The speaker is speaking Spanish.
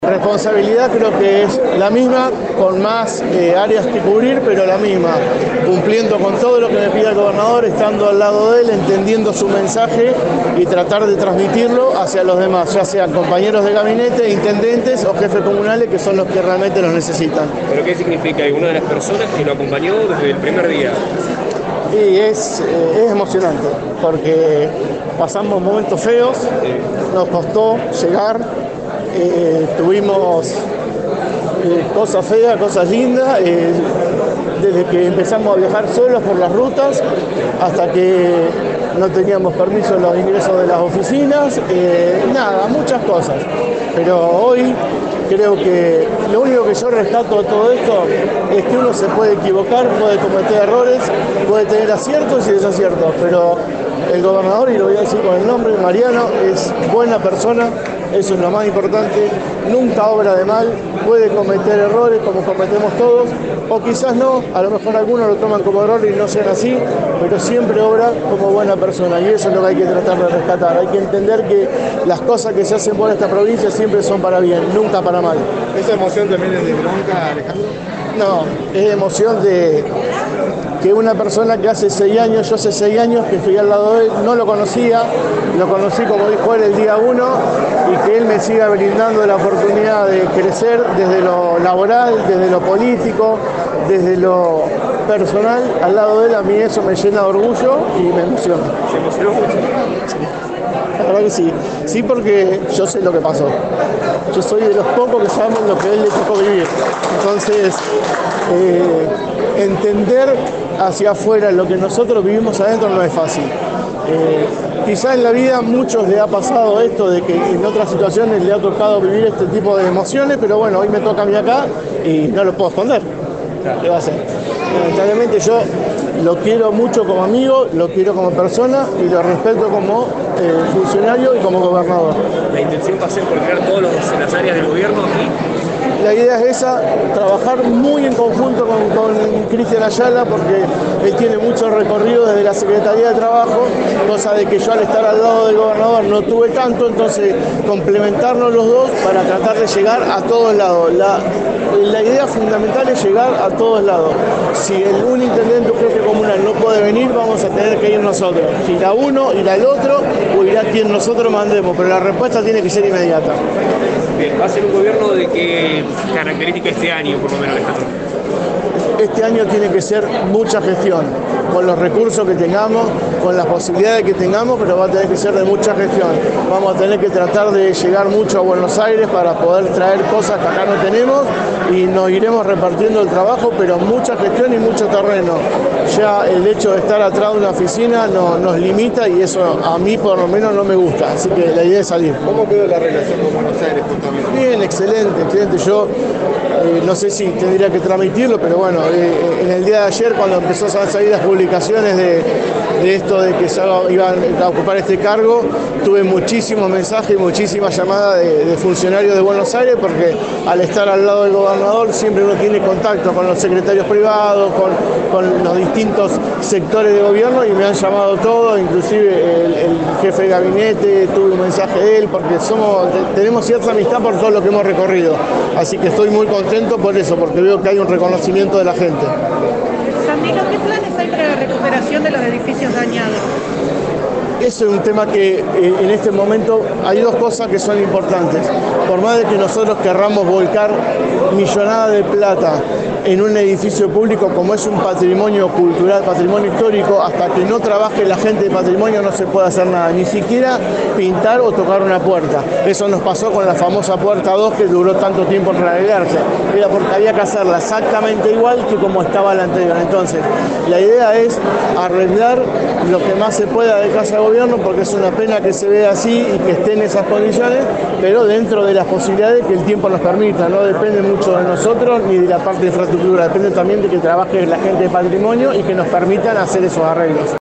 Responsabilidad creo que es la misma, con más áreas que cubrir, pero la misma, cumpliendo con todo lo que me pida el gobernador, estando al lado de él, entendiendo su mensaje y tratar de transmitirlo hacia los demás, ya sean compañeros de gabinete, intendentes o jefes comunales, que son los que realmente los necesitan. ¿Pero qué significa? ¿Y una de las personas que lo acompañó desde el primer día? Y es emocionante, porque pasamos momentos feos, nos costó llegar, tuvimos cosas feas, cosas lindas, desde que empezamos a viajar solos por las rutas hasta que no teníamos permiso en los ingresos de las oficinas, nada, muchas cosas. Pero hoy creo que lo único que yo rescato de todo esto es que uno se puede equivocar, puede cometer errores, puede tener aciertos y desaciertos, pero el gobernador, y lo voy a decir con el nombre, Mariano, es buena persona, eso es lo más importante, nunca obra de mal, puede cometer errores como cometemos todos, o quizás no, a lo mejor algunos lo toman como error y no sean así, pero siempre obra como buena persona, y eso es lo que hay que tratar de rescatar. Hay que entender que las cosas que se hacen por esta provincia siempre son para bien, nunca para mal. ¿Esa emoción también es de bronca, Alejandro? No, es emoción de que una persona que hace 6 años, yo hace 6 años que estoy al lado de él, no lo conocía, lo conocí como dijo él el día 1, y que él me siga brindando la oportunidad de crecer desde lo laboral, desde lo político, desde lo personal, al lado de él, a mí eso me llena de orgullo y me emociona. ¿Se emocionó mucho? La verdad que sí, sí, porque yo sé lo que pasó. Yo soy de los pocos que saben lo que a él le tocó vivir. Entonces, entender hacia afuera lo que nosotros vivimos adentro no es fácil. Quizá en la vida a muchos le ha pasado esto de que en otras situaciones le ha tocado vivir este tipo de emociones, pero bueno, hoy me toca a mí acá y no lo puedo esconder. ¿Qué va a hacer? Lamentablemente yo lo quiero mucho como amigo, lo quiero como persona y lo respeto como funcionario y como gobernador. ¿La intención va a ser coordinar todas las áreas del gobierno aquí? La idea es esa, trabajar muy en conjunto con Cristian Ayala, porque él tiene mucho recorrido desde la Secretaría de Trabajo, cosa de que yo al estar al lado del gobernador no tuve tanto, entonces complementarnos los dos para tratar de llegar a todos lados. La idea fundamental es llegar a todos lados. Si un intendente o jefe comunal no puede venir, vamos a tener que ir nosotros. Irá uno, irá el otro o irá quien nosotros mandemos, pero la respuesta tiene que ser inmediata. Bien, ¿va a ser un gobierno de qué característica este año, por lo menos, Alejandro? Este año tiene que ser mucha gestión, con los recursos que tengamos, con las posibilidades que tengamos, pero va a tener que ser de mucha gestión. Vamos a tener que tratar de llegar mucho a Buenos Aires para poder traer cosas que acá no tenemos y nos iremos repartiendo el trabajo, pero mucha gestión y mucho terreno. Ya el hecho de estar atrás de una oficina nos limita y eso a mí por lo menos no me gusta, así que la idea es salir. ¿Cómo quedó la relación con Buenos Aires justamente? Bien, excelente, excelente. Yo no sé si tendría que transmitirlo, pero bueno, en el día de ayer cuando empezó a salir las publicaciones de esto de que se iban a ocupar este cargo, tuve muchísimos mensajes y muchísimas llamadas de funcionarios de Buenos Aires, porque al estar al lado del gobernador siempre uno tiene contacto con los secretarios privados, con los distintos sectores de gobierno, y me han llamado todos, inclusive el jefe de gabinete, tuve un mensaje de él, porque tenemos cierta amistad por todo lo que hemos recorrido, así que estoy muy contento por eso, porque veo que hay un reconocimiento de la gente. Sandino, ¿qué planes hay para la recuperación de los edificios dañados? Eso es un tema que en este momento hay dos cosas que son importantes. Por más de que nosotros querramos volcar millonadas de plata en un edificio público como es un patrimonio cultural, patrimonio histórico, hasta que no trabaje la gente de patrimonio no se puede hacer nada, ni siquiera pintar o tocar una puerta. Eso nos pasó con la famosa puerta 2 que duró tanto tiempo en rearreglarse. Era porque había que hacerla exactamente igual que como estaba la anterior. Entonces, la idea es arreglar lo que más se pueda de casa de gobierno, porque es una pena que se vea así y que esté en esas condiciones, pero dentro de las posibilidades que el tiempo nos permita. No depende mucho de nosotros ni de la parte de infraestructura, depende también de que trabaje la gente de patrimonio y que nos permitan hacer esos arreglos.